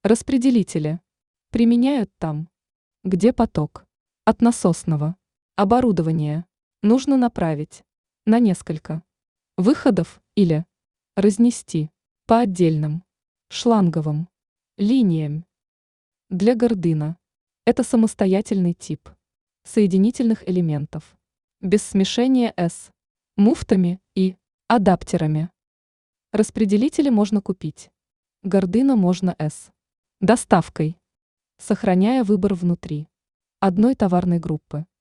Распределители применяют там, где поток от насосного оборудования нужно направить на несколько выходов или разнести по отдельным шланговым линиям. Для гордына это самостоятельный тип соединительных элементов без смешения с муфтами и адаптерами. Распределители можно купить. Гордына можно с доставкой, сохраняя выбор внутри одной товарной группы.